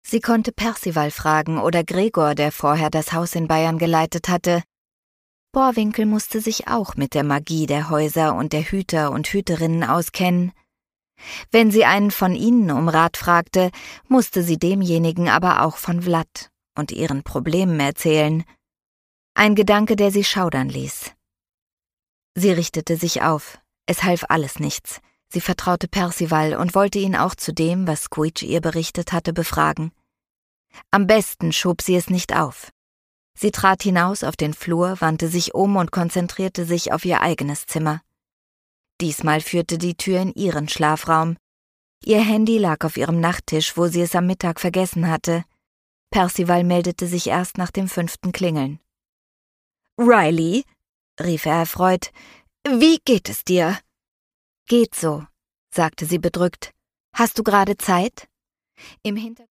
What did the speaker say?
Sie konnte Percival fragen oder Gregor, der vorher das Haus in Bayern geleitet hatte. Bohrwinkel musste sich auch mit der Magie der Häuser und der Hüter und Hüterinnen auskennen. Wenn sie einen von ihnen um Rat fragte, musste sie demjenigen aber auch von Vlad und ihren Problemen erzählen. Ein Gedanke, der sie schaudern ließ. Sie richtete sich auf. Es half alles nichts. Sie vertraute Percival und wollte ihn auch zu dem, was Squeech ihr berichtet hatte, befragen. Am besten schob sie es nicht auf. Sie trat hinaus auf den Flur, wandte sich um und konzentrierte sich auf ihr eigenes Zimmer. Diesmal führte die Tür in ihren Schlafraum. Ihr Handy lag auf ihrem Nachttisch, wo sie es am Mittag vergessen hatte. Percival meldete sich erst nach dem 5. Klingeln. »Riley«, rief er erfreut, »wie geht es dir?« »Geht so«, sagte sie bedrückt. »Hast du gerade Zeit?« Im Hintergrund